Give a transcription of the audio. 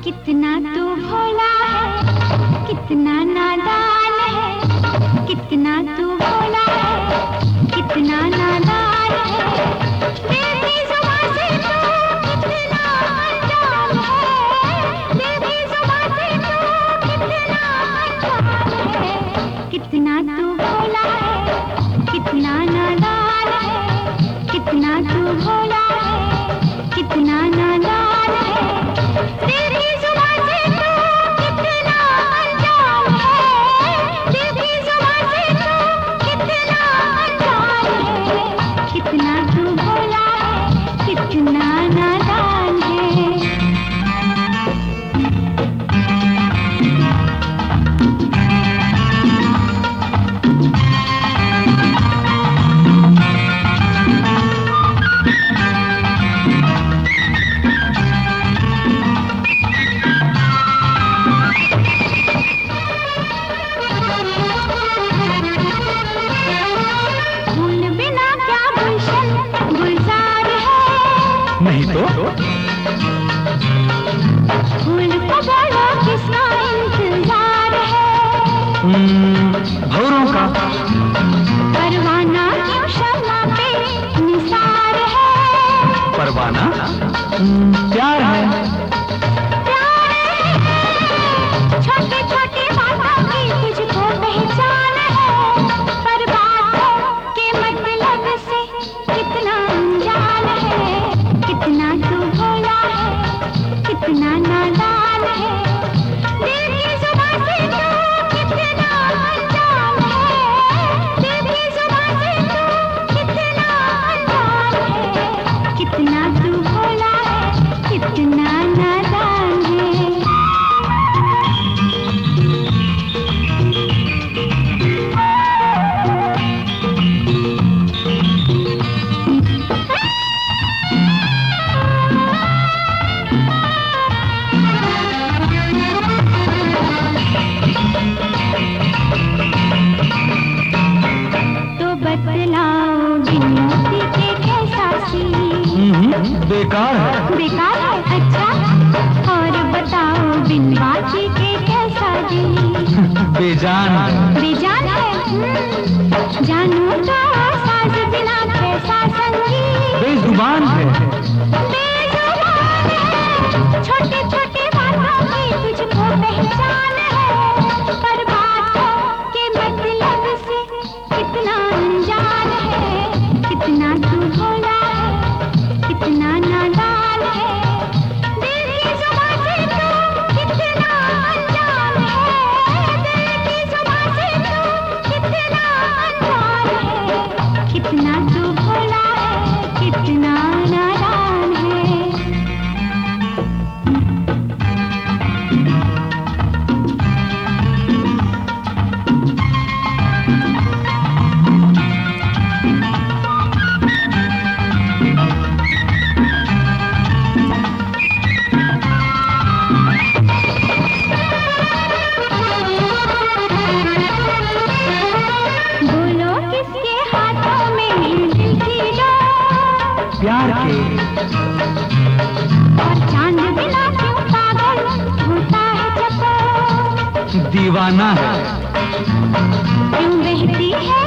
कितना तू भोला है, कितना नादान है, कितना तू भोला है, कितना नादान है। तेरी जुबान से तू कितना अनजान है, तेरी जुबान से तू कितना अनजान है। कितना तू भोला है, कितना नादान है, कितना तू भोला है, कितना नादान है। तेरी जुबान से तू कितना अनजान है, तेरी जुबान से तू कितना अनजान है। कितना तू भोला है, कितना नादान है। नहीं तो फूल को बोलो किसका इंतजार है। भौरों का परवाना क्यों शम्मा पे निसार है। परवाना प्यार है। प्यार है, छोटे छोटे बातों की तुझको पहचान है। पर बातों के मतलब से कितना अनजान है। कितना तू भोला है, कितना नादान है। दिल की जुबान से तू कितना अनजान है, दिल की जुबान से तू कितना अनजान है। कितना तू भोला है, कितना नादान है। बतलाओ बिन मोती के कैसा सी। बेकार है। बेकार है, अच्छा। और बताओ बिन बाती के कैसा जी। बेजान। बेजान है। जानू तो साज बिना कैसा संगीत। बेजुबान है। बेजुबान है, छोटे छोटे बातों की तुझको पहचान है। पर बातों के मतलब से कितना अनजान है। कितना तू भोला है, कितना नादान है। दिल की जुबान से तू कितना अनजान है, दिल की जुबान से तू कितना अनजान है। कितना तू भोला है, कितना नादान है। बोलो किसके हाथों में दिल की डोर। प्यार के। और चांद बिना क्यों पागल होता है चकोर। दीवाना है। क्यों बहती है